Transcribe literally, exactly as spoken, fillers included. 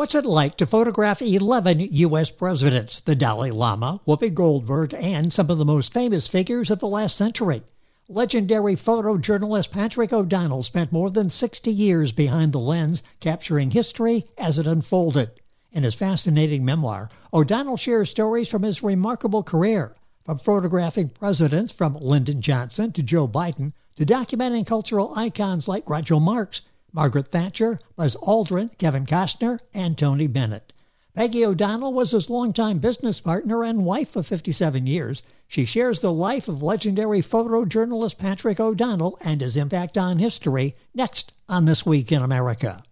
What's it like to photograph eleven U S presidents, the Dalai Lama, Whoopi Goldberg, and some of the most famous figures of the last century? Legendary photojournalist Patrick O'Donnell spent more than sixty years behind the lens, capturing history as it unfolded. In his fascinating memoir, O'Donnell shares stories from his remarkable career, from photographing presidents from Lyndon Johnson to Joe Biden, to documenting cultural icons like Groucho Marx, Margaret Thatcher, Buzz Aldrin, Kevin Costner, and Tony Bennett. Peggy O'Donnell was his longtime business partner and wife of fifty-seven years. She shares the life of legendary photojournalist Patrick O'Donnell and his impact on history next on This Week in America.